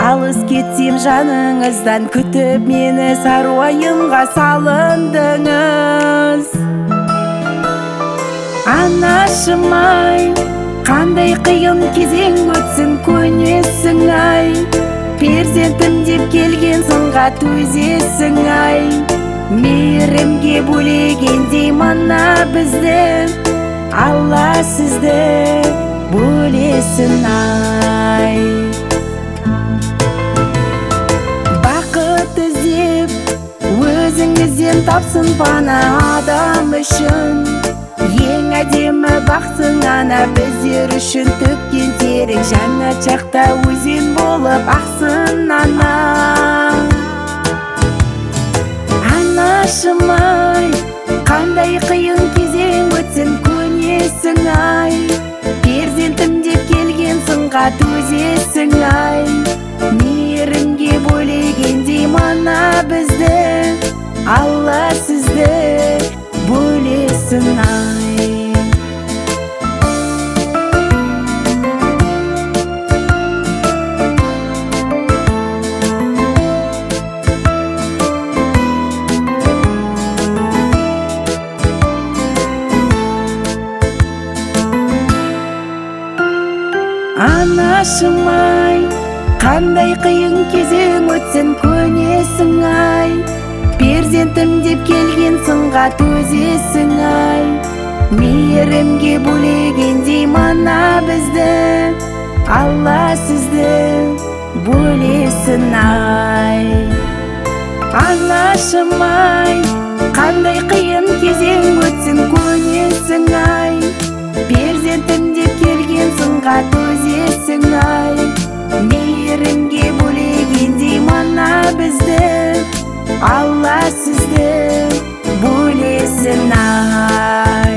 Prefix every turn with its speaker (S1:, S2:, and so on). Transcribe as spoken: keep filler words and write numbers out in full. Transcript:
S1: алыс кетсем жаныңыздан, күтіп мені саруайымға салындыңыз. Анашым-ай, қандай қиын кезең өтсін, көнесің ай. Перзентім деп келген сынға төзесің-ай. Мейірімге бөлегендей мына бізді, Алла сізді бөлесін-ай. Бақыт іздеп өзіңізден тапсын пана адам үшін. Ең әдемі бақсың ана біздер үшін, төккен терің жаңа шақта өзен болып ақсын ана. Анашым-ай, қандай қиын кезең өтсін, көнесің ай. Перзентім деп келген сынға төзесің-ай. Мейірімге бөлегендей мана бізді, Алла сізді бөлесін-ай. Анашым-ай, қандай қиын кезең өтсін, көнесің-ай. Перзентім деп келген сынға төзесің-ай. Мейірімге бөлегендей мана бізді, Алла сізді бөлесін-ай. Анашым-ай, қандай қиын кезең өтсін, көнесің-ай. Перзентім деп келген сынға төзесің-ай. Мейірімге бөлегендей мана бізді, Алла сізді бөлесін-ай.